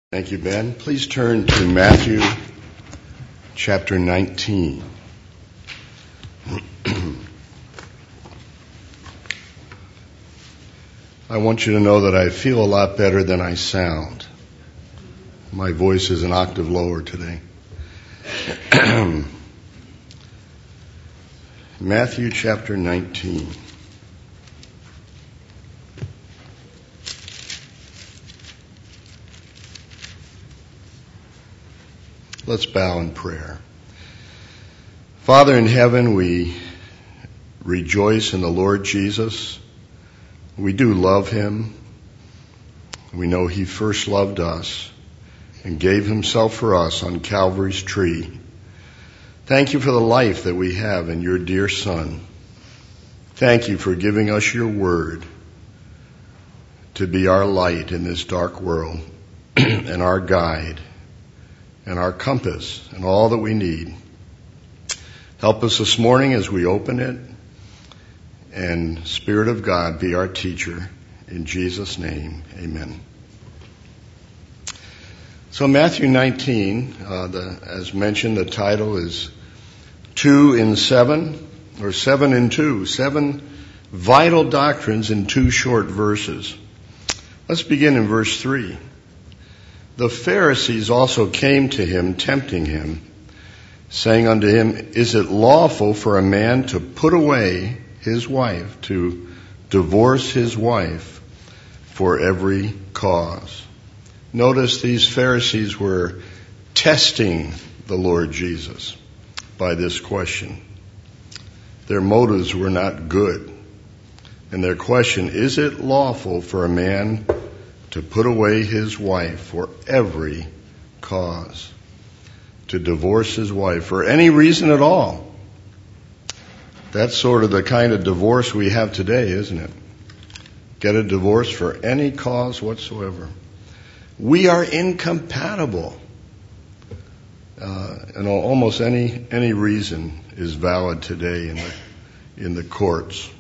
Thank you, Ben. Please turn to Matthew chapter 19. I want you to know that I feel a lot better than I sound. My voice is an octave lower today. Matthew chapter 19. Let's bow in prayer. Father in heaven, we rejoice in the Lord Jesus. We do love him. We know he first loved us and gave himself for us on Calvary's tree. Thank you for the life that we have in your dear Son. Thank you for giving us your word to be our light in this dark world and our guide and our compass and all that we need. Help us this morning as we open it, and Spirit of God be our teacher. In Jesus' name, amen. So Matthew 19, as mentioned, the title is 2 in 7, or 7 in 2, 7 vital doctrines in 2 short verses. Let's begin in verse 3. The Pharisees also came to him, tempting him, saying unto him, Is it lawful for a man to put away his wife, to divorce his wife for every cause? Notice these Pharisees were testing the Lord Jesus by this question. Their motives were not good. And their question, is it lawful for a man to put away his wife for every cause? To divorce his wife for any reason at all. That's sort of the kind of divorce we have today, isn't it? Get a divorce for any cause whatsoever. We are incompatible. And almost any reason is valid today in the courts.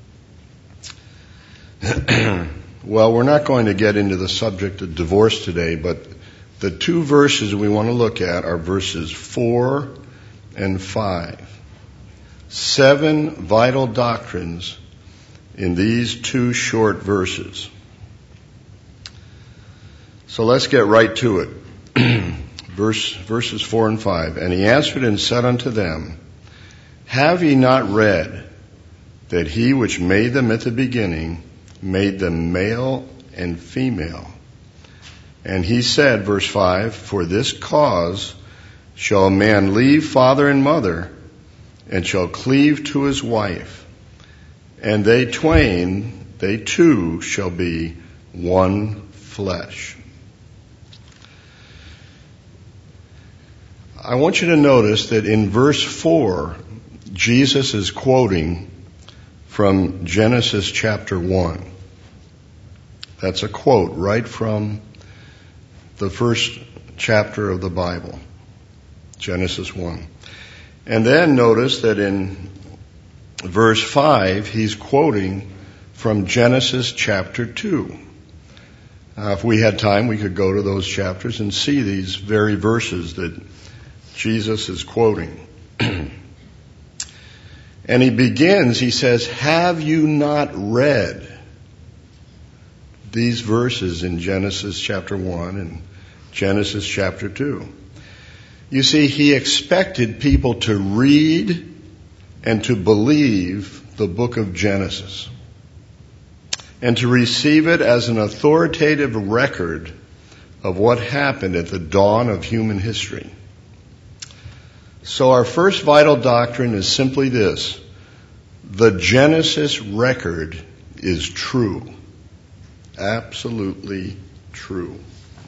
Well, we're not going to get into the subject of divorce today, but the 2 verses we want to look at are verses 4 and 5. 7 vital doctrines in these 2 short verses. So let's get right to it. Verses 4 and 5. And he answered and said unto them, Have ye not read that he which made them at the beginning made them male and female? And he said, verse 5, For this cause shall a man leave father and mother, and shall cleave to his wife, and they two shall be one flesh. I want you to notice that in verse 4, Jesus is quoting from Genesis chapter 1. That's a quote right from the first chapter of the Bible, Genesis 1. And then notice that in verse 5, he's quoting from Genesis chapter 2. If we had time, we could go to those chapters and see these very verses that Jesus is quoting. And he says, Have you not read these verses in Genesis chapter 1 and Genesis chapter 2? You see, he expected people to read and to believe the book of Genesis and to receive it as an authoritative record of what happened at the dawn of human history. So our first vital doctrine is simply this: the Genesis record is true. Absolutely true.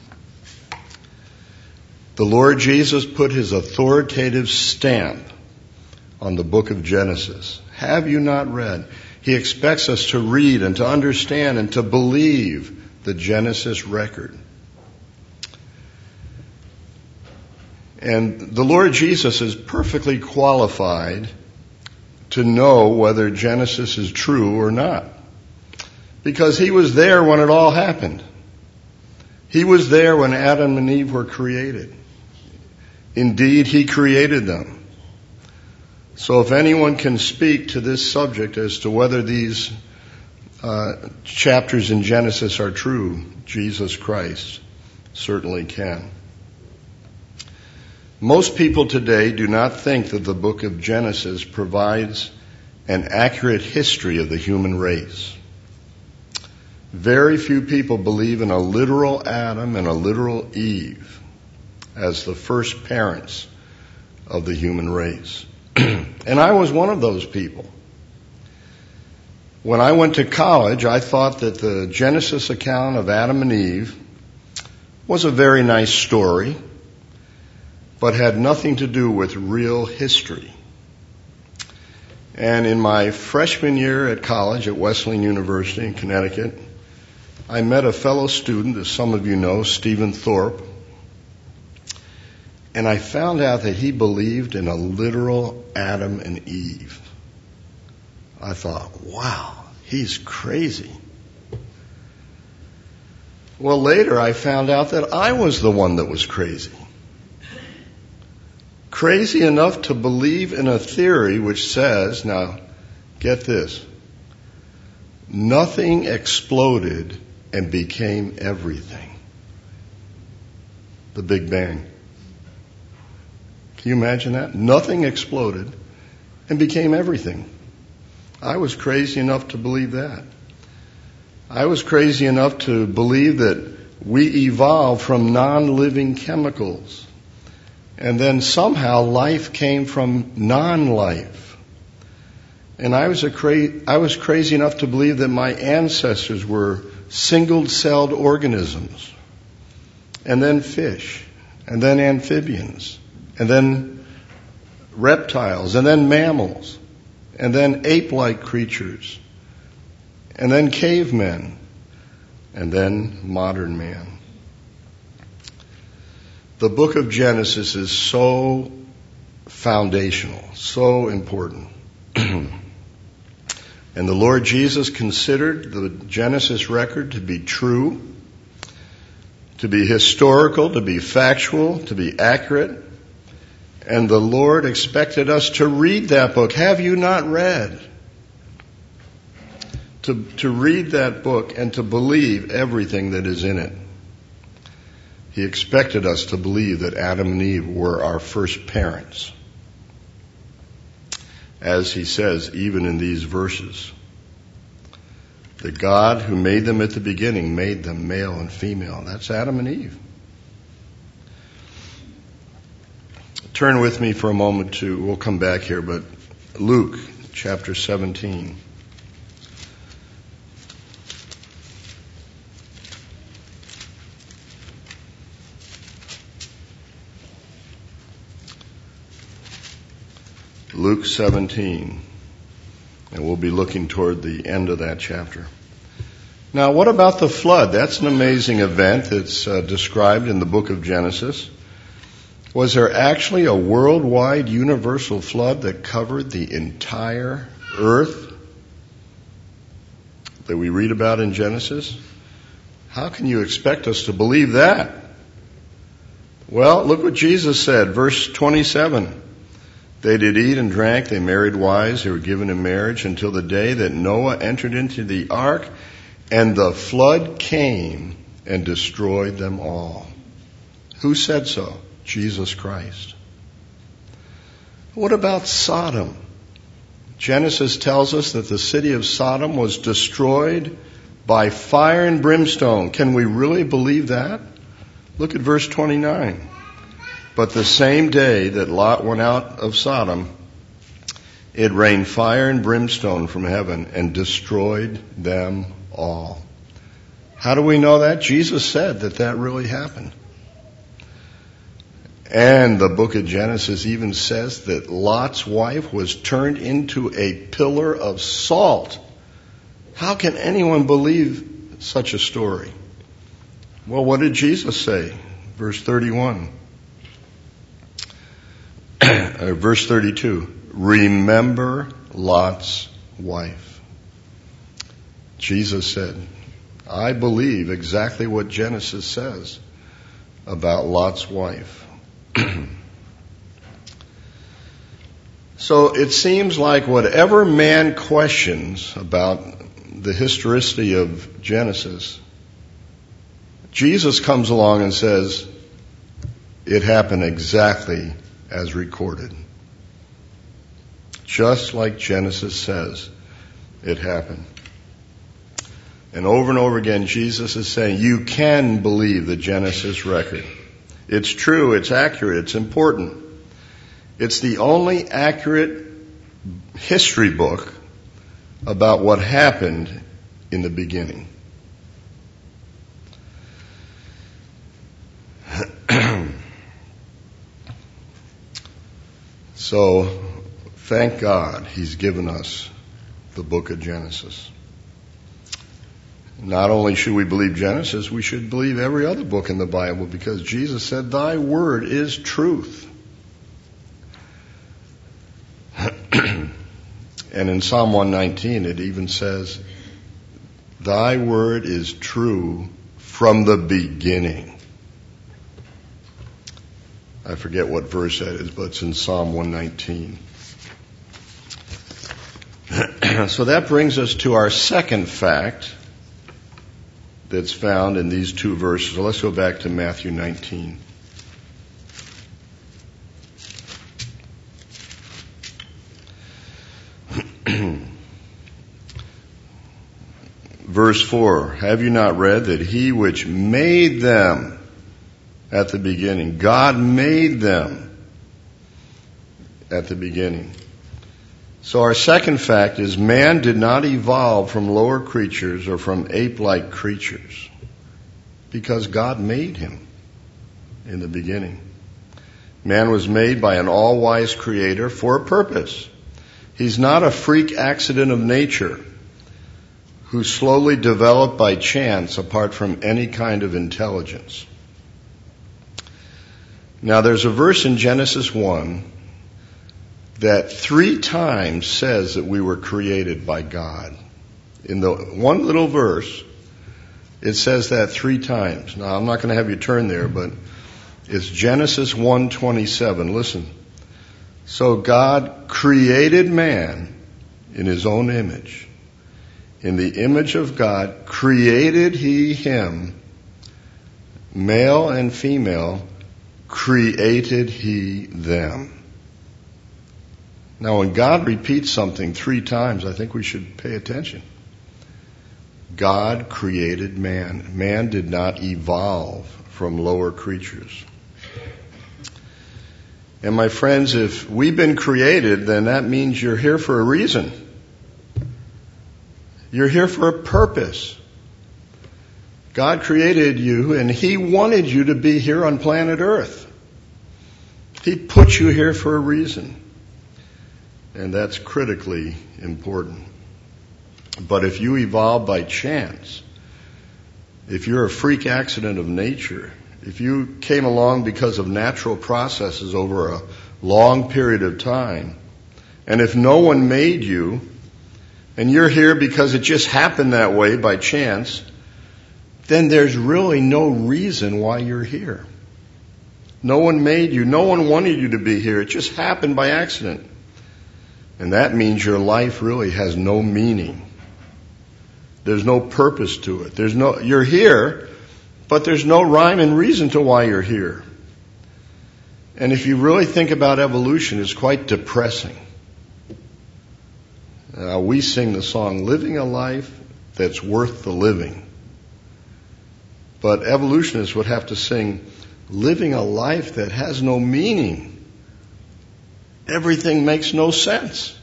The Lord Jesus put his authoritative stamp on the book of Genesis. Have you not read? He expects us to read and to understand and to believe the Genesis record. And the Lord Jesus is perfectly qualified to know whether Genesis is true or not, because he was there when it all happened. He was there when Adam and Eve were created. Indeed, He created them. So if anyone can speak to this subject as to whether these chapters in Genesis are true, Jesus Christ certainly can. Most people today do not think that the book of Genesis provides an accurate history of the human race. Very few people believe in a literal Adam and a literal Eve as the first parents of the human race. And I was one of those people. When I went to college, I thought that the Genesis account of Adam and Eve was a very nice story, but had nothing to do with real history. And in my freshman year at college at Wesleyan University in Connecticut, I met a fellow student, as some of you know, Stephen Thorpe, and I found out that he believed in a literal Adam and Eve. I thought, wow, he's crazy. Well, later I found out that I was the one that was crazy. Crazy enough to believe in a theory which says, now, get this, nothing exploded and became everything. The Big Bang. Can you imagine that? Nothing exploded and became everything. I was crazy enough to believe that. I was crazy enough to believe that we evolved from non-living chemicals. And then somehow life came from non-life. And I was crazy enough to believe that my ancestors were single-celled organisms. And then fish. And then amphibians. And then reptiles. And then mammals. And then ape-like creatures. And then cavemen. And then modern man. The book of Genesis is so foundational, so important. And the Lord Jesus considered the Genesis record to be true, to be historical, to be factual, to be accurate. And the Lord expected us to read that book. Have you not read? To read that book and to believe everything that is in it. He expected us to believe that Adam and Eve were our first parents. As he says, even in these verses, the God who made them at the beginning made them male and female. That's Adam and Eve. Turn with me for a moment to, we'll come back here, but Luke chapter 17. Luke 17, and we'll be looking toward the end of that chapter. Now, what about the flood? That's an amazing event that's described in the book of Genesis. Was there actually a worldwide universal flood that covered the entire earth that we read about in Genesis? How can you expect us to believe that? Well, look what Jesus said, verse 27. They did eat and drank, they married wives, they were given in marriage until the day that Noah entered into the ark, and the flood came and destroyed them all. Who said so? Jesus Christ. What about Sodom? Genesis tells us that the city of Sodom was destroyed by fire and brimstone. Can we really believe that? Look at verse 29. But the same day that Lot went out of Sodom, it rained fire and brimstone from heaven and destroyed them all. How do we know that? Jesus said that really happened. And the book of Genesis even says that Lot's wife was turned into a pillar of salt. How can anyone believe such a story? Well, what did Jesus say? Verse 31. Verse 32, remember Lot's wife. Jesus said, I believe exactly what Genesis says about Lot's wife. So it seems like whatever man questions about the historicity of Genesis, Jesus comes along and says, it happened exactly as recorded. Just like Genesis says it happened. And over again, Jesus is saying, you can believe the Genesis record. It's true, it's accurate, it's important. It's the only accurate history book about what happened in the beginning. So, thank God He's given us the book of Genesis. Not only should we believe Genesis, we should believe every other book in the Bible, because Jesus said, thy word is truth. And in Psalm 119 it even says, thy word is true from the beginning. I forget what verse that is, but it's in Psalm 119. So that brings us to our second fact that's found in these two verses. So let's go back to Matthew 19. Verse 4, have you not read that he which made them at the beginning, God made them at the beginning. So our second fact is man did not evolve from lower creatures or from ape-like creatures, because God made him in the beginning. Man was made by an all-wise creator for a purpose. He's not a freak accident of nature who slowly developed by chance apart from any kind of intelligence. Now there's a verse in Genesis 1 that 3 times says that we were created by God. In the one little verse, it says that 3 times. Now I'm not going to have you turn there, but it's Genesis 1:27. Listen. So God created man in his own image. In the image of God created he him, male and female created he them. Now when God repeats something 3 times, I think we should pay attention. God created man. Man did not evolve from lower creatures. And my friends, if we've been created, then that means you're here for a reason. You're here for a purpose. God created you, and He wanted you to be here on planet Earth. He put you here for a reason. And that's critically important. But if you evolve by chance, if you're a freak accident of nature, if you came along because of natural processes over a long period of time, and if no one made you, and you're here because it just happened that way by chance, then there's really no reason why you're here. No one made you. No one wanted you to be here. It just happened by accident. And that means your life really has no meaning. There's no purpose to it. You're here, but there's no rhyme and reason to why you're here. And if you really think about evolution, it's quite depressing. We sing the song, living a life that's worth the living. But evolutionists would have to sing, living a life that has no meaning. Everything makes no sense.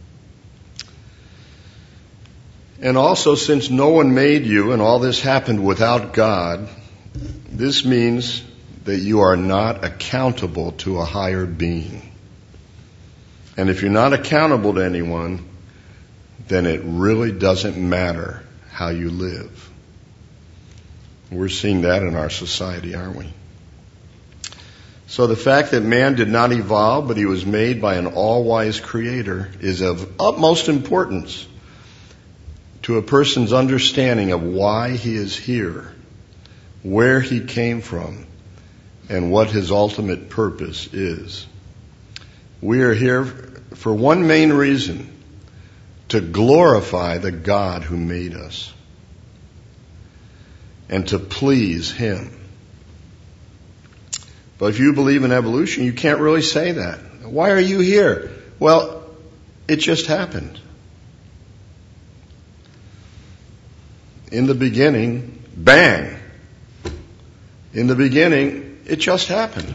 And also, since no one made you and all this happened without God, this means that you are not accountable to a higher being. And if you're not accountable to anyone, then it really doesn't matter how you live. We're seeing that in our society, aren't we? So the fact that man did not evolve, but he was made by an all-wise creator, is of utmost importance. to a person's understanding of why he is here, where he came from, and what his ultimate purpose is. We are here for one main reason: to glorify the God who made us and to please Him. But if you believe in evolution, you can't really say that. Why are you here? Well, it just happened. In the beginning, bang. In the beginning, it just happened.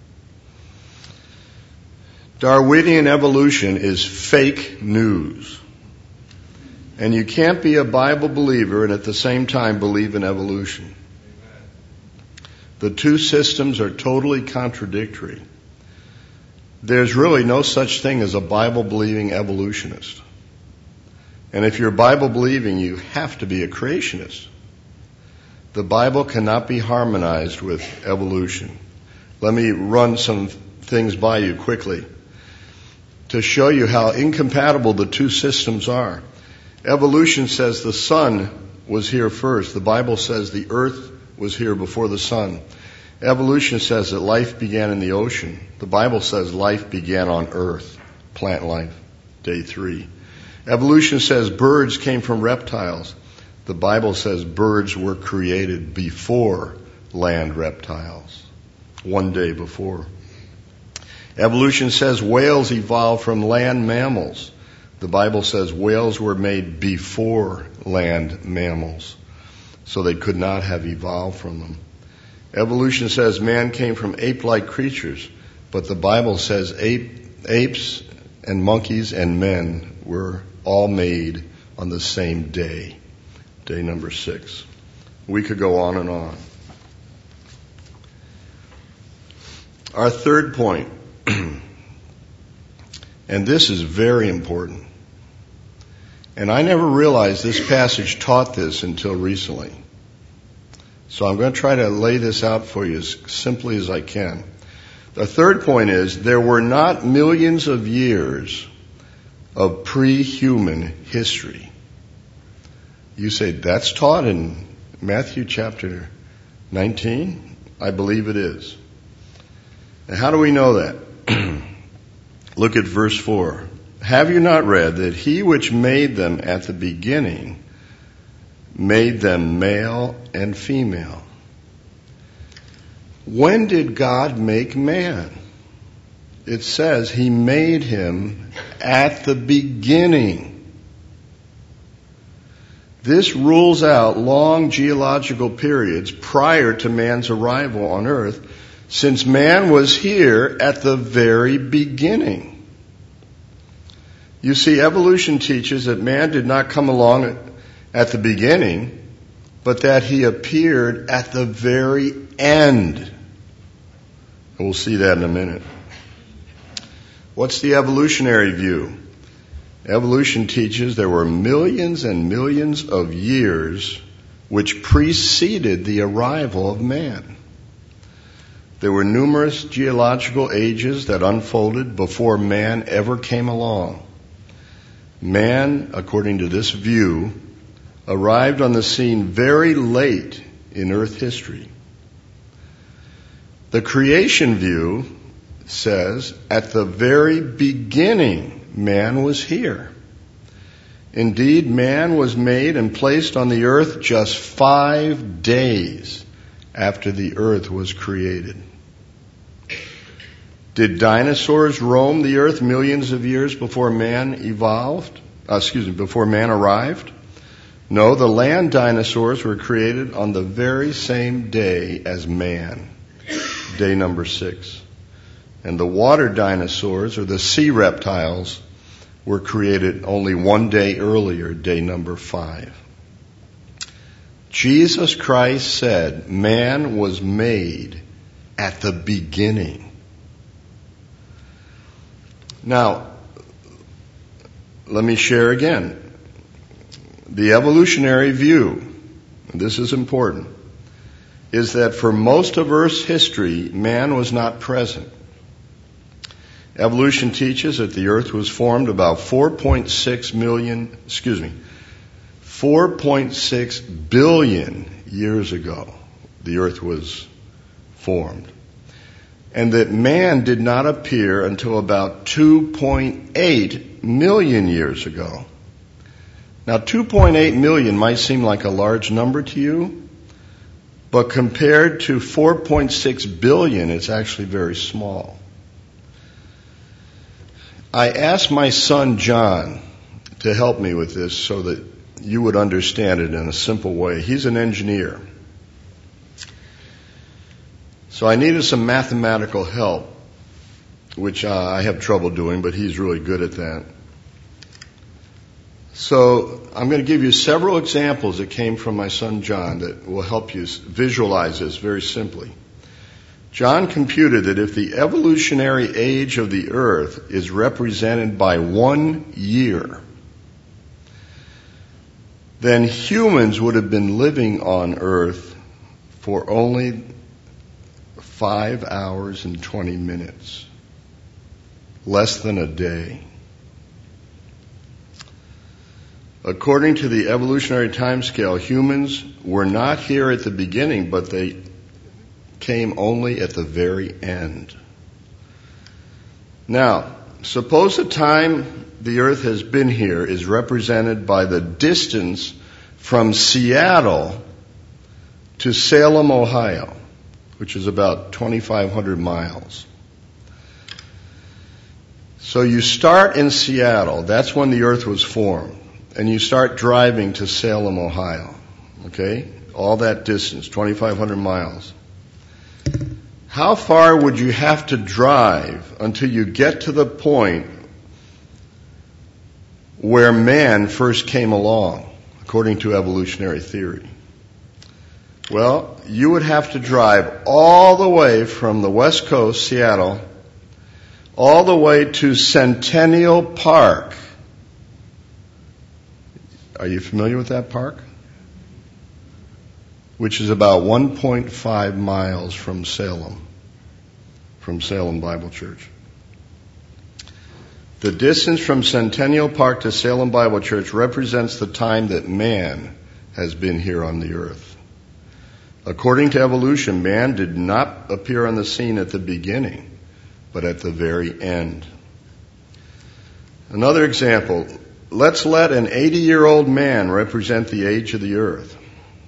Darwinian evolution is fake news. And you can't be a Bible believer and at the same time believe in evolution. The two systems are totally contradictory. There's really no such thing as a Bible-believing evolutionist. And if you're Bible-believing, you have to be a creationist. The Bible cannot be harmonized with evolution. Let me run some things by you quickly to show you how incompatible the two systems are. Evolution says the sun was here first. The Bible says the earth was here before the sun. Evolution says that life began in the ocean. The Bible says life began on earth, plant life, day 3. Evolution says birds came from reptiles. The Bible says birds were created before land reptiles, one day before. Evolution says whales evolved from land mammals. The Bible says whales were made before land mammals, so they could not have evolved from them. Evolution says man came from ape-like creatures, but the Bible says apes and monkeys and men were all made on the same day, day number 6. We could go on and on. Our third point, and this is very important, and I never realized this passage taught this until recently. So I'm going to try to lay this out for you as simply as I can. The third point is there were not millions of years of pre-human history. You say, that's taught in Matthew chapter 19? I believe it is. And how do we know that? Look at verse 4. Have you not read that he which made them at the beginning made them male and female? When did God make man? It says he made him at the beginning. This rules out long geological periods prior to man's arrival on earth, since man was here at the very beginning. You see, evolution teaches that man did not come along at the beginning, but that he appeared at the very end. And we'll see that in a minute. What's the evolutionary view? Evolution teaches there were millions and millions of years which preceded the arrival of man. There were numerous geological ages that unfolded before man ever came along. Man, according to this view, arrived on the scene very late in Earth history. The creation view says at the very beginning man was here. Indeed, man was made and placed on the earth just 5 days after the earth was created. Did dinosaurs roam the earth millions of years before man before man arrived? No, the land dinosaurs were created on the very same day as man, day number 6. And the water dinosaurs, or the sea reptiles, were created only 1 day earlier, day number 5. Jesus Christ said man was made at the beginning. Now, let me share again. The evolutionary view, and this is important, is that for most of Earth's history, man was not present. Evolution teaches that the Earth was formed about 4.6 4.6 billion years ago, the earth was formed. And that man did not appear until about 2.8 million years ago. Now, 2.8 million might seem like a large number to you, but compared to 4.6 billion, it's actually very small. I asked my son John to help me with this so that you would understand it in a simple way. He's an engineer. So I needed some mathematical help, which I have trouble doing, but he's really good at that. So I'm going to give you several examples that came from my son John that will help you visualize this very simply. John computed that if the evolutionary age of the earth is represented by 1 year, then humans would have been living on earth for only 5 hours and 20 minutes, less than a day. According to the evolutionary timescale, humans were not here at the beginning, but they came only at the very end. Now, suppose the time the earth has been here is represented by the distance from Seattle to Salem, Ohio, which is about 2,500 miles. So you start in Seattle, that's when the earth was formed, and you start driving to Salem, Ohio. Okay? All that distance, 2,500 miles. How far would you have to drive until you get to the point where man first came along, according to evolutionary theory? Well, you would have to drive all the way from the West Coast, Seattle, all the way to Centennial Park. Are you familiar with that park? Which is about 1.5 miles from Salem Bible Church. The distance from Centennial Park to Salem Bible Church represents the time that man has been here on the earth. According to evolution, man did not appear on the scene at the beginning, but at the very end. Another example, let's let an 80-year-old man represent the age of the earth.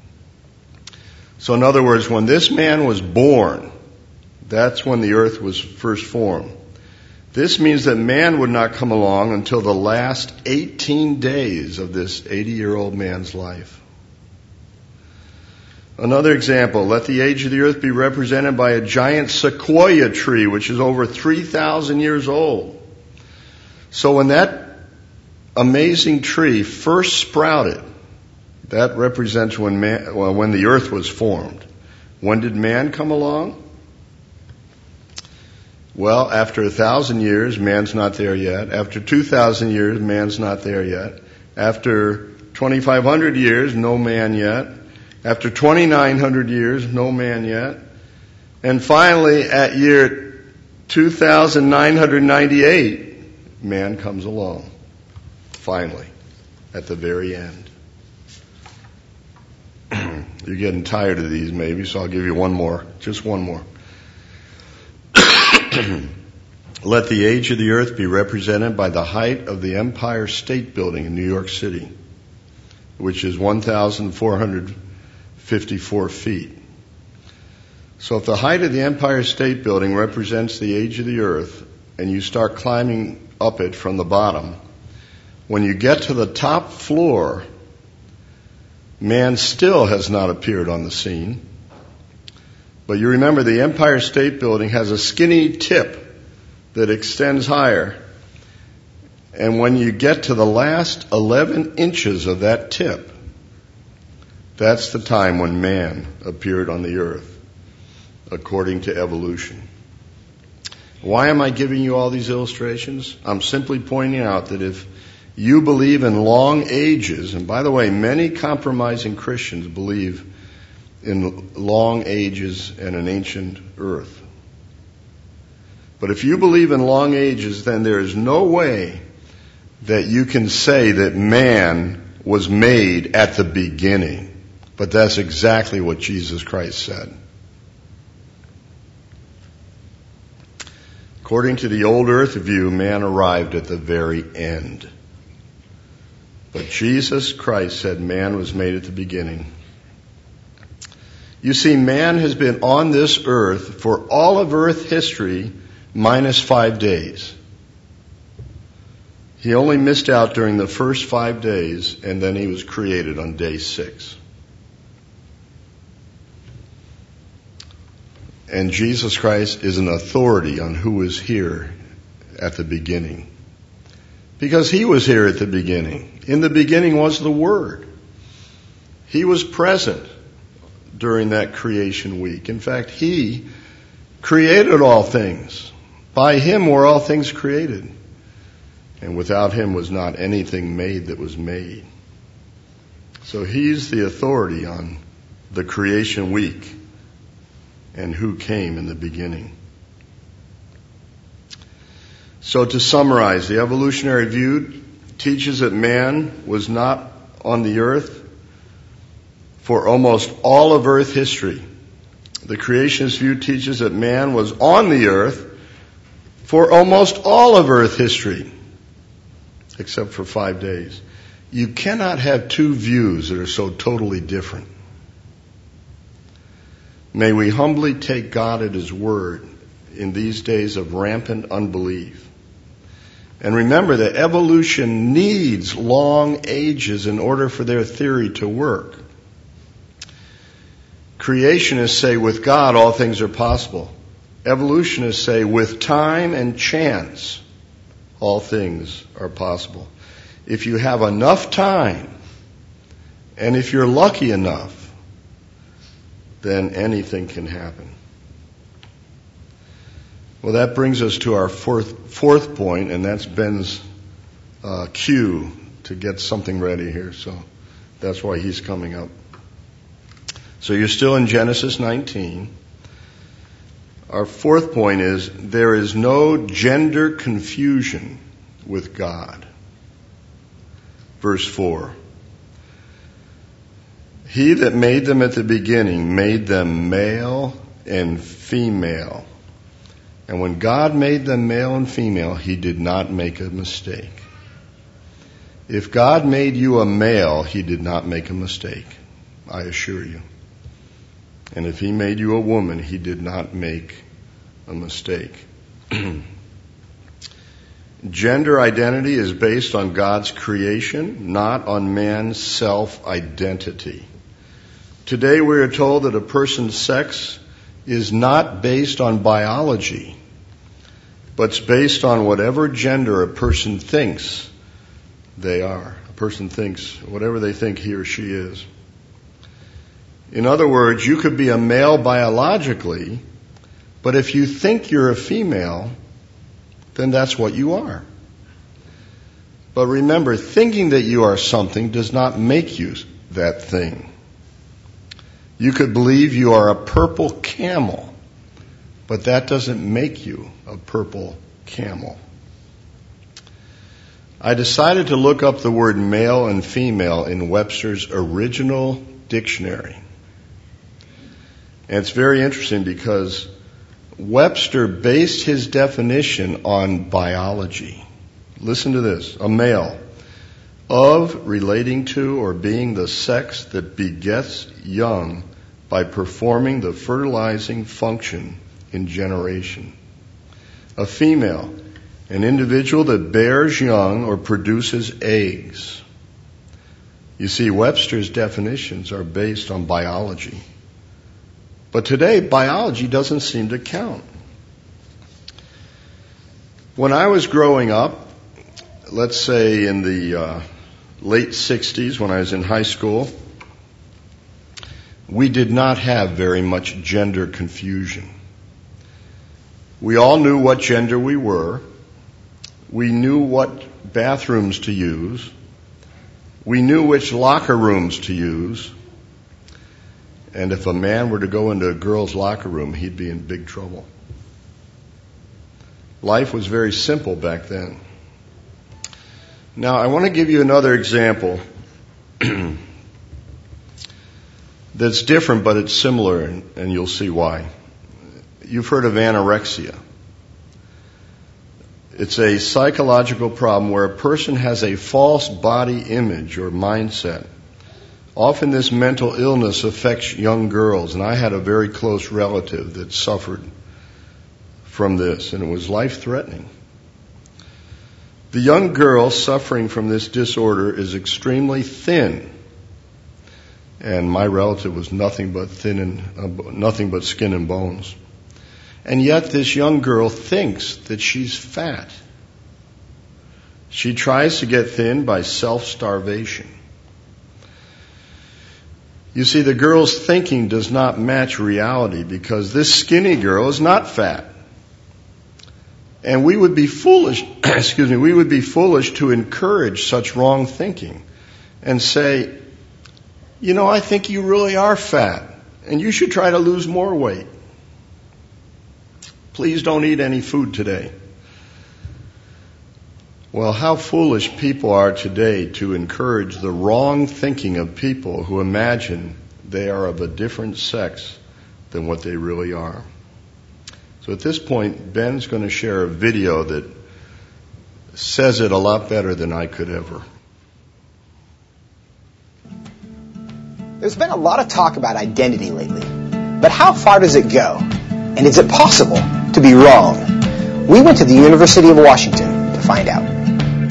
So in other words, when this man was born, that's when the earth was first formed. This means that man would not come along until the last 18 days of this 80-year-old man's life. Another example, let the age of the earth be represented by a giant sequoia tree, which is over 3,000 years old. So when that amazing tree first sprouted, that represents when the earth was formed. When did man come along? Well, after 1,000 years, man's not there yet. After 2,000 years, man's not there yet. After 2,500 years, no man yet. After 2,900 years, no man yet. And finally, at year 2,998, man comes along. Finally, at the very end. You're getting tired of these maybe, so I'll give you one more. Just one more. Let the age of the earth be represented by the height of the Empire State Building in New York City, which is 1,454 feet. So if the height of the Empire State Building represents the age of the earth, and you start climbing up it from the bottom, when you get to the top floor, man still has not appeared on the scene. But you remember the Empire State Building has a skinny tip that extends higher. And when you get to the last 11 inches of that tip, that's the time when man appeared on the earth, according to evolution. Why am I giving you all these illustrations? I'm simply pointing out that if you believe in long ages, and by the way, many compromising Christians believe in long ages and an ancient earth. But if you believe in long ages, then there is no way that you can say that man was made at the beginning. But that's exactly what Jesus Christ said. According to the old earth view, man arrived at the very end. But Jesus Christ said man was made at the beginning. You see, man has been on this earth for all of earth history minus 5 days. He only missed out during the first 5 days, and then he was created on day 6. And Jesus Christ is an authority on who was here at the beginning. Because he was here at the beginning. In the beginning was the Word. He was present during that creation week. In fact, he created all things. By him were all things created. And without him was not anything made that was made. So he's the authority on the creation week and who came in the beginning. So to summarize, the evolutionary view teaches that man was not on the earth for almost all of earth history. The creationist view teaches that man was on the earth for almost all of earth history, except for 5 days. You cannot have two views that are so totally different. May we humbly take God at His word in these days of rampant unbelief. And remember that evolution needs long ages in order for their theory to work. Creationists say with God all things are possible. Evolutionists say with time and chance all things are possible. If you have enough time, and if you're lucky enough, then anything can happen. Well, that brings us to our fourth point, and that's Ben's cue to get something ready here. So that's why he's coming up. So you're still in Genesis 19. Our fourth point is there is no gender confusion with God. Verse 4. He that made them at the beginning made them male and female. And when God made them male and female, He did not make a mistake. If God made you a male, He did not make a mistake, I assure you. And if He made you a woman, He did not make a mistake. Gender identity is based on God's creation, not on man's self-identity. Today we are told that a person's sex is not based on biology, but it's based on whatever gender a person thinks they are. A person thinks whatever they think he or she is. In other words, you could be a male biologically, but if you think you're a female, then that's what you are. But remember, thinking that you are something does not make you that thing. You could believe you are a purple camel, but that doesn't make you a purple camel. I decided to look up the word male and female in Webster's original dictionary. And it's very interesting because Webster based his definition on biology. Listen to this. A male, of, relating to, or being the sex that begets young by performing the fertilizing function in generation. A female, an individual that bears young or produces eggs. You see, Webster's definitions are based on biology. But today, biology doesn't seem to count. When I was growing up, let's say in the late 60s, when I was in high school, we did not have very much gender confusion. We all knew what gender we were. We knew what bathrooms to use. We knew which locker rooms to use. And if a man were to go into a girl's locker room, he'd be in big trouble. Life was very simple back then. Now, I want to give you another example that's different, but it's similar, and you'll see why. You've heard of anorexia. It's a psychological problem where a person has a false body image or mindset. Often this mental illness affects young girls, and I had a very close relative that suffered from this, and it was life-threatening. The young girl suffering from this disorder is extremely thin, and my relative was nothing but nothing but skin and bones. And yet this young girl thinks that she's fat. She tries to get thin by self-starvation. You see, the girl's thinking does not match reality because this skinny girl is not fat. And we would be foolish, we would be foolish to encourage such wrong thinking and say, you know, I think you really are fat and you should try to lose more weight. Please don't eat any food today. Well, how foolish people are today to encourage the wrong thinking of people who imagine they are of a different sex than what they really are. So at this point, Ben's going to share a video that says it a lot better than I could ever. There's been a lot of talk about identity lately, but how far does it go? And is it possible to be wrong? We went to the University of Washington to find out.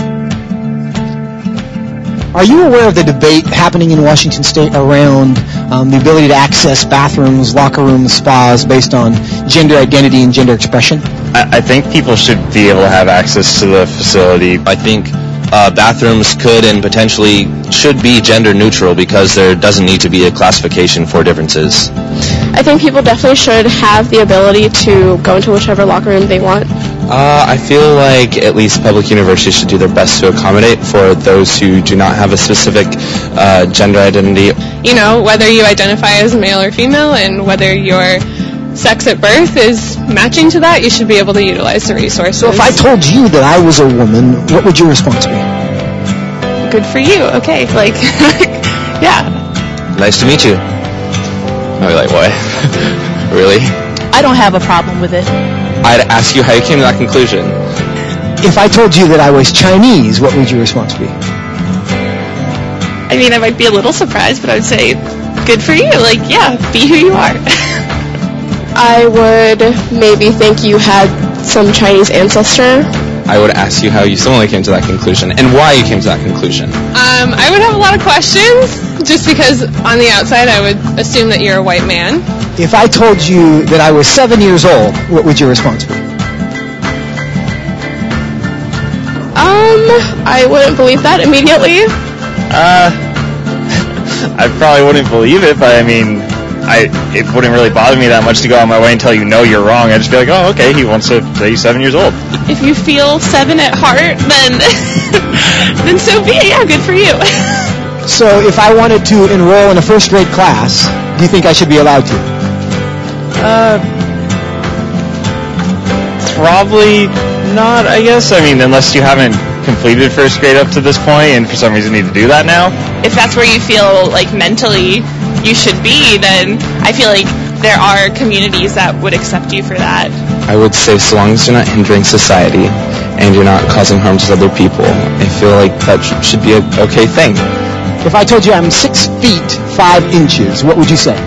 Are you aware of the debate happening in Washington State around the ability to access bathrooms, locker rooms, spas based on gender identity and gender expression? I think people should be able to have access to the facility. I think bathrooms could and potentially should be gender neutral because there doesn't need to be a classification for differences. I think people definitely should have the ability to go into whichever locker room they want. I feel like at least public universities should do their best to accommodate for those who do not have a specific gender identity. You know, whether you identify as male or female and whether your sex at birth is matching to that, you should be able to utilize the resources. So if I told you that I was a woman, what would your response be? Good for you. Okay, like, yeah. Nice to meet you. I'd be like, what? Really? I don't have a problem with it. I'd ask you how you came to that conclusion. If I told you that I was Chinese, what would your response be? I mean, I might be a little surprised, but I would say, good for you. Like, yeah, be who you are. I would maybe think you had some Chinese ancestor. I would ask you how you similarly came to that conclusion and why you came to that conclusion. I would have a lot of questions, just because on the outside I would assume that you're a white man. If I told you that I was 7 years old, what would your response be? I wouldn't believe that immediately. I probably wouldn't believe it, but I mean, it wouldn't really bother me that much to go on my way and tell you, no, you're wrong. I'd just be like, oh, okay, he wants to say he's 7 years old. If you feel 7 at heart, then so be it. Yeah, good for you. So if I wanted to enroll in a first-grade class, do you think I should be allowed to? Probably not, I guess. I mean, unless you haven't completed first grade up to this point and for some reason need to do that now. If that's where you feel like mentally you should be, then I feel like there are communities that would accept you for that. I would say so long as you're not hindering society and you're not causing harm to other people, I feel like that should be an okay thing. If I told you I'm 6 feet 5 inches, what would you say?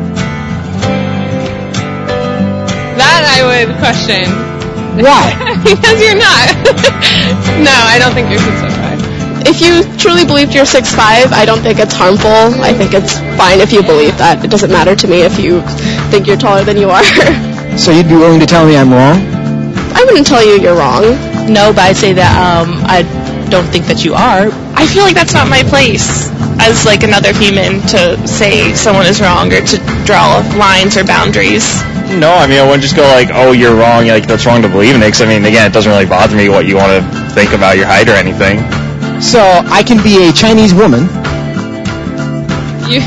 That I would question. Why? Because you're not. No, I don't think you're 6'5". If you truly believed you're 6'5", I don't think it's harmful. I think it's fine if you believe that. It doesn't matter to me if you think you're taller than you are. So you'd be willing to tell me I'm wrong? I wouldn't tell you you're wrong. No, but I'd say that I don't think that you are. I feel like that's not my place as like another human to say someone is wrong or to draw lines or boundaries. No, I mean, I wouldn't just go like, oh, you're wrong, like, that's wrong to believe in it, because, I mean, again, it doesn't really bother me what you want to think about your height or anything. So, I can be a Chinese woman. You...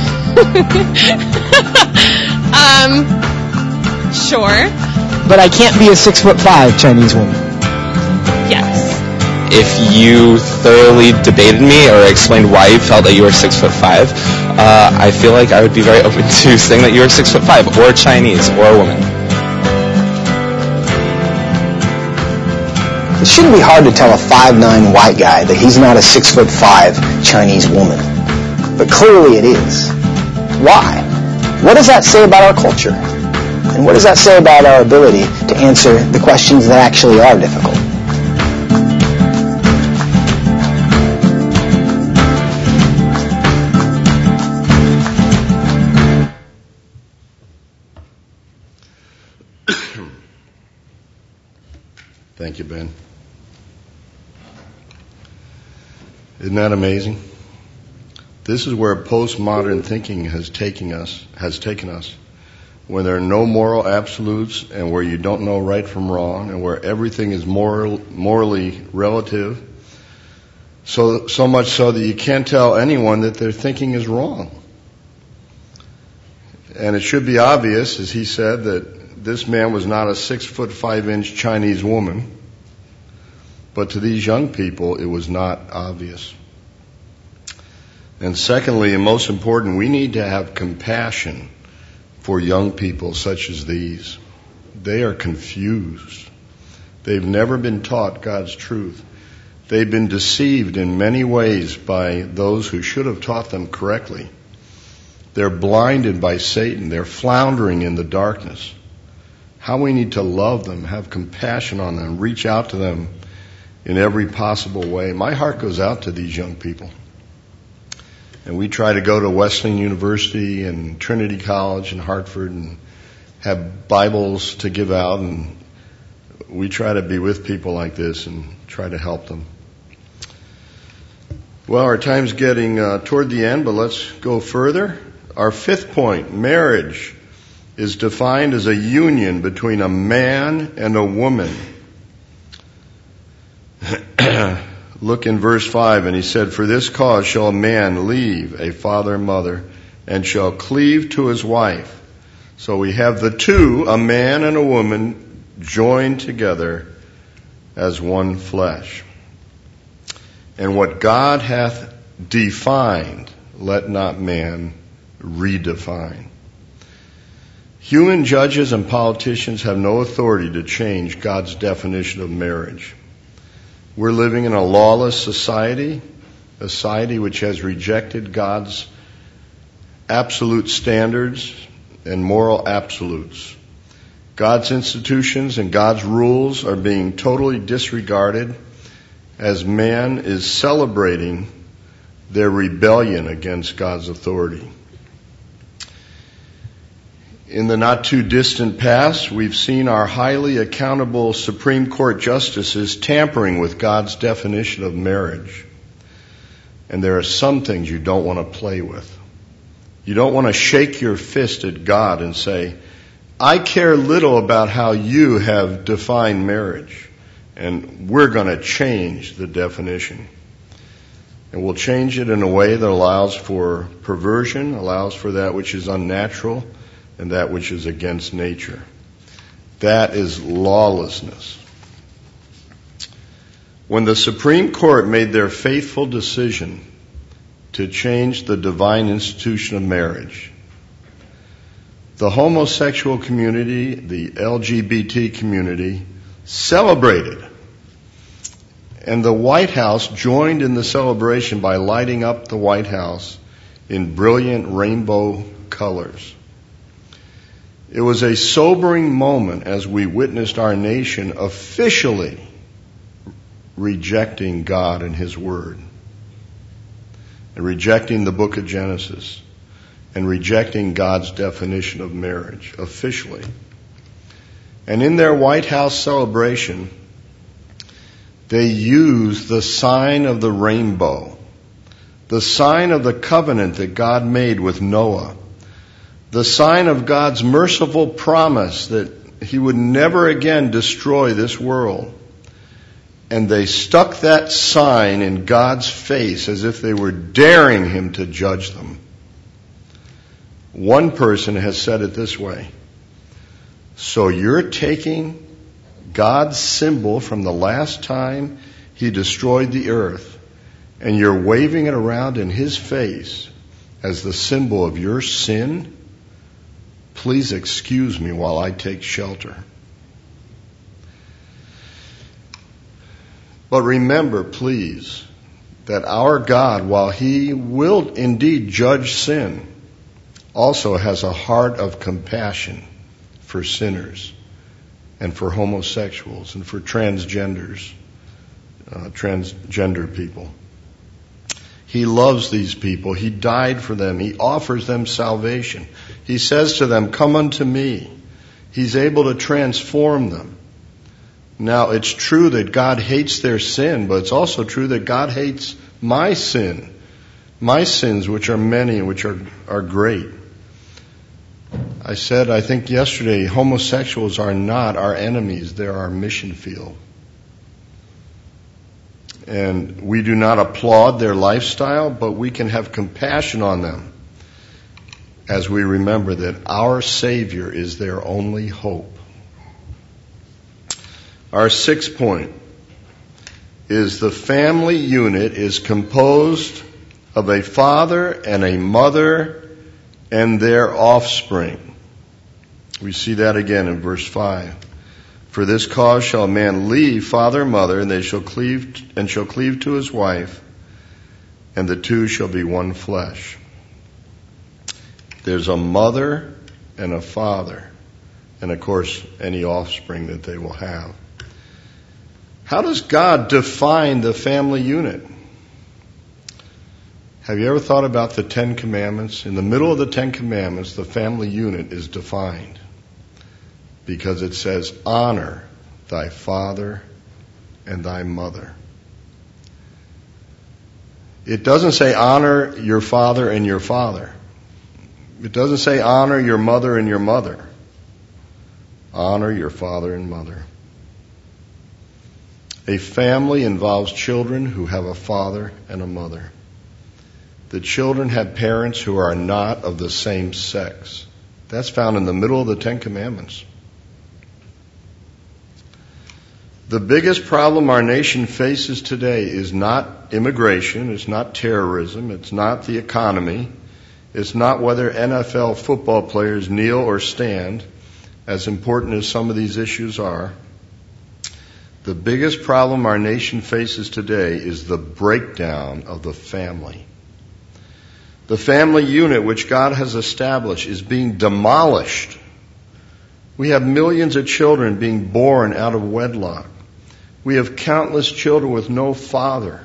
Sure. But I can't be a 6'5" Chinese woman. Yes. if you thoroughly debated me or explained why you felt that you were 6'5", I feel like I would be very open to saying that you were 6'5", or Chinese, or a woman. It shouldn't be hard to tell a 5'9" white guy that he's not a 6'5" Chinese woman. But clearly it is. Why? What does that say about our culture? And what does that say about our ability to answer the questions that actually are difficult? Thank you, Ben. Isn't that amazing? This is where postmodern thinking has taken us, when there are no moral absolutes and where you don't know right from wrong and where everything is morally relative, so much so that you can't tell anyone that their thinking is wrong. And it should be obvious, as he said, that this man was not a 6'5" Chinese woman, but to these young people it was not obvious. And secondly, and most important, we need to have compassion for young people such as these. They are confused. They've never been taught God's truth. They've been deceived in many ways by those who should have taught them correctly. They're blinded by Satan. They're floundering in the darkness. How we need to love them, have compassion on them, reach out to them in every possible way. My heart goes out to these young people. And we try to go to Wesleyan University and Trinity College in Hartford and have Bibles to give out, and we try to be with people like this and try to help them. Well, our time's getting toward the end, but let's go further. Our fifth point, marriage is defined as a union between a man and a woman. Look in verse 5, and he said, "For this cause shall a man leave a father and mother, and shall cleave to his wife." So we have the two, a man and a woman, joined together as one flesh. And what God hath defined, let not man redefine. Human judges and politicians have no authority to change God's definition of marriage. We're living in a lawless society, a society which has rejected God's absolute standards and moral absolutes. God's institutions and God's rules are being totally disregarded as man is celebrating their rebellion against God's authority. In the not too distant past, we've seen our highly accountable Supreme Court justices tampering with God's definition of marriage. And there are some things you don't want to play with. You don't want to shake your fist at God and say, "I care little about how you have defined marriage, and we're going to change the definition." And we'll change it in a way that allows for perversion, allows for that which is unnatural, and that which is against nature. That is lawlessness. When the Supreme Court made their faithful decision to change the divine institution of marriage, the homosexual community, the LGBT community, celebrated. And the White House joined in the celebration by lighting up the White House in brilliant rainbow colors. It was a sobering moment as we witnessed our nation officially rejecting God and His Word, and rejecting the book of Genesis, and rejecting God's definition of marriage officially. And in their White House celebration, they used the sign of the rainbow, the sign of the covenant that God made with Noah, the sign of God's merciful promise that He would never again destroy this world. And they stuck that sign in God's face as if they were daring Him to judge them. One person has said it this way: "So you're taking God's symbol from the last time He destroyed the earth, and you're waving it around in his face as the symbol of your sin? Please excuse me while I take shelter. But remember, please, that our God, while he will indeed judge sin, also has a heart of compassion for sinners and for homosexuals and for transgender people. He loves these people. He died for them. He offers them salvation. He says to them, "Come unto me." He's able to transform them. Now, it's true that God hates their sin, but it's also true that God hates my sin, my sins, which are many and which are great. I said, I think yesterday, homosexuals are not our enemies. They're our mission field. And we do not applaud their lifestyle, but we can have compassion on them as we remember that our Savior is their only hope. Our sixth point is the family unit is composed of a father and a mother and their offspring. We see that again in verse 5. For this cause shall a man leave father and mother, and they shall cleave to his wife, and the two shall be one flesh. There's a mother and a father, and of course any offspring that they will have. How does God define the family unit? Have you ever thought about the Ten Commandments? In the middle of the Ten Commandments, the family unit is defined because it says, honor thy father and thy mother. It doesn't say honor your father and your father. It doesn't say honor your mother and your mother. Honor your father and mother. A family involves children who have a father and a mother. The children have parents who are not of the same sex. That's found in the middle of the Ten Commandments. The biggest problem our nation faces today is not immigration, it's not terrorism, it's not the economy, it's not whether NFL football players kneel or stand, as important as some of these issues are. The biggest problem our nation faces today is the breakdown of the family. The family unit which God has established is being demolished. We have millions of children being born out of wedlock. We have countless children with no father.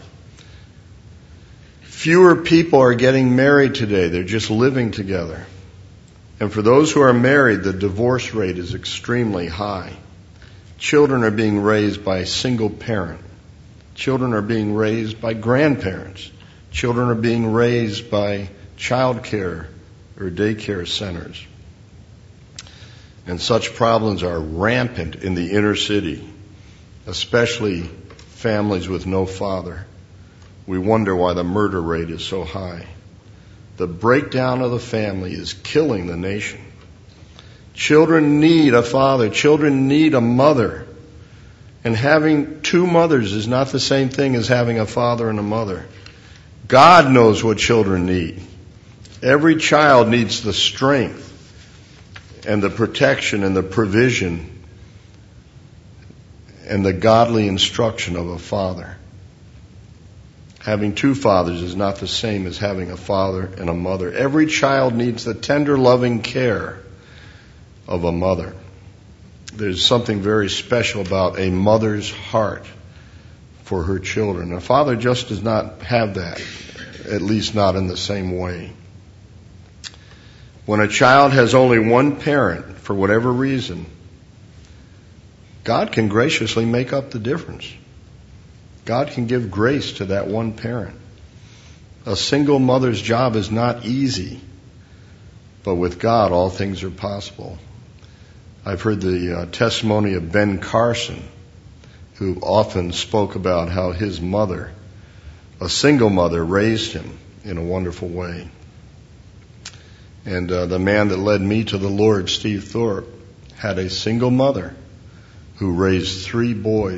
Fewer people are getting married today. They're just living together. And for those who are married, the divorce rate is extremely high. Children are being raised by a single parent. Children are being raised by grandparents. Children are being raised by child care or daycare centers. And such problems are rampant in the inner city, especially families with no father. We wonder why the murder rate is so high. The breakdown of the family is killing the nation. Children need a father. Children need a mother. And having two mothers is not the same thing as having a father and a mother. God knows what children need. Every child needs the strength and the protection and the provision and the godly instruction of a father. Having two fathers is not the same as having a father and a mother. Every child needs the tender, loving care of a mother. There's something very special about a mother's heart for her children. A father just does not have that, at least not in the same way. When a child has only one parent, for whatever reason, God can graciously make up the difference. God can give grace to that one parent. A single mother's job is not easy, but with God all things are possible. I've heard the testimony of Ben Carson, who often spoke about how his mother, a single mother, raised him in a wonderful way. And the man that led me to the Lord, Steve Thorpe, had a single mother who raised 3 boys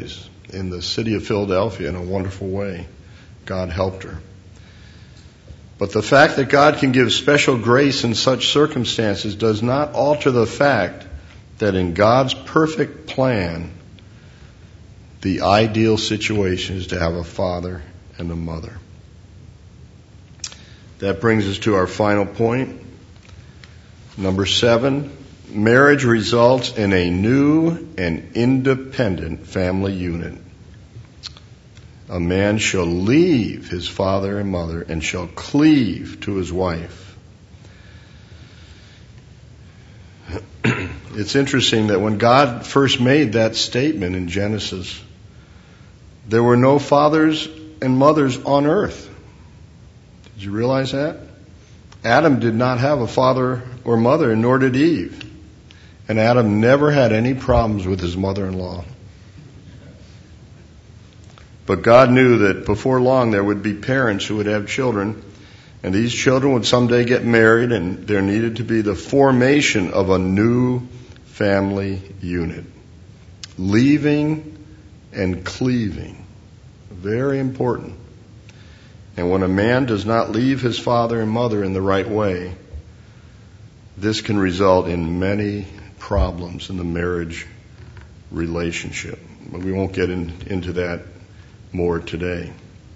in the city of Philadelphia in a wonderful way. God helped her. But the fact that God can give special grace in such circumstances does not alter the fact that in God's perfect plan, the ideal situation is to have a father and a mother. That brings us to our final point. Number 7, marriage results in a new and independent family unit. A man shall leave his father and mother and shall cleave to his wife. It's interesting that when God first made that statement in Genesis, there were no fathers and mothers on earth. Did you realize that? Adam did not have a father or mother, nor did Eve. And Adam never had any problems with his mother-in-law. But God knew that before long there would be parents who would have children, and these children would someday get married, and there needed to be the formation of a new family unit. Leaving and cleaving. Very important. And when a man does not leave his father and mother in the right way, this can result in many problems in the marriage relationship. But we won't get into that more today.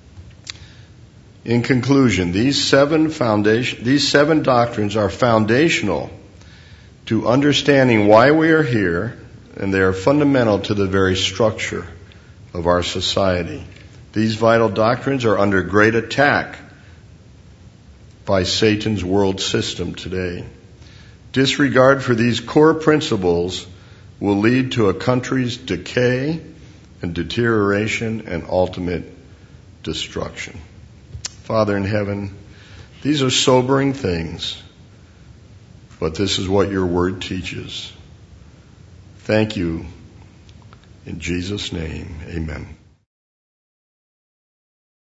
In conclusion, these seven doctrines are foundational to understanding why we are here, and they are fundamental to the very structure of our society. These vital doctrines are under great attack by Satan's world system today. Disregard for these core principles will lead to a country's decay and deterioration and ultimate destruction. Father in heaven, these are sobering things, but this is what your word teaches. Thank you. In Jesus' name, amen.